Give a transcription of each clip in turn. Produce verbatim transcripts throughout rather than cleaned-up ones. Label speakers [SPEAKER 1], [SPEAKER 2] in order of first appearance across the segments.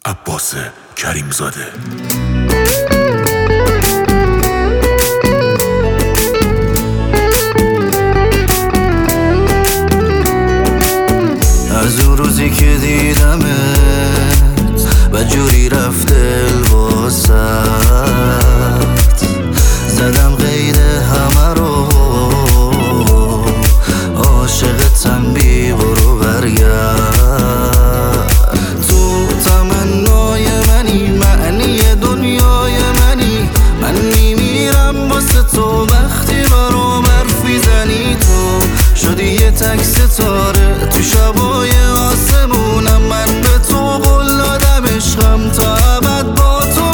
[SPEAKER 1] عباس کریمزاده.
[SPEAKER 2] از اون روزی که دیدمت و جوری رفت دل واسط، زدم قید همه رو، عاشقتم بی برو برگرد. تو تمنای منی، معنی دنیای منی، من میمیرم واسه تو. وقتی برام حرفی زنی تو شدی یه تک ستاره تو شبای آسمونم. من به تو قول دادم عشقم تا ابد با تو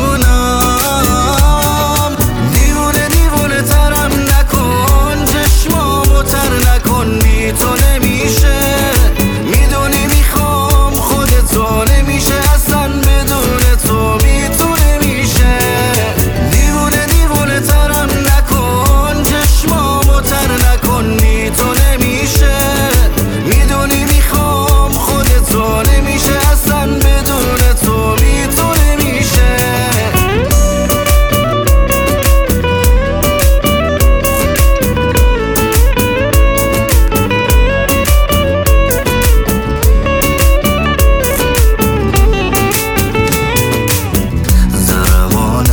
[SPEAKER 2] میمونم. دیوونه دیوونه ترم نکن، چشمامو تر نکن، بی تو نمیشه. میدونی میخوام خودتو، نمیشه اصلا بدون تو، بی تو نمیشه. دیوونه دیوونه ترم نکن، چشمامو تر نکن، بی تو نمیشه. میدونی میخوام خودتو، نمیشه اصلا بدون تو، بی تو نمیشه. ضربان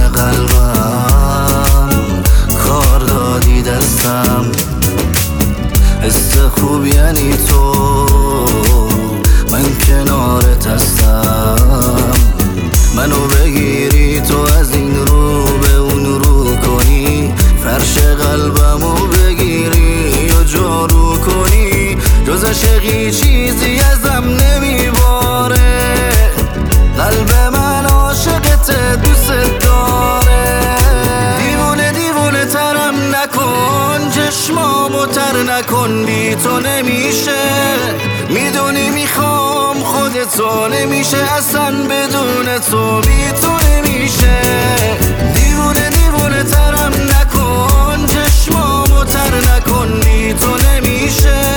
[SPEAKER 2] قلبم کار دادی دستم، حس خوب یعنی تو، من کنارت هستم. منو بگیری تو از این رو به اون رو کنی، فرش قلبمو بگیری و جارو کنی. جز عشقی چیزی ازم نمیباره، قلب من عاشقت دوست داره. دیوونه دیوونه ترم نکن، چشمامو تر نکن، بی تو نمیشه. میدونی میخوام خودتو، نمیشه اصلا بدون تو، بی تو نمیشه. دیوونه دیوونه ترم نکن، چشمامو تر نکن، بی تو نمیشه.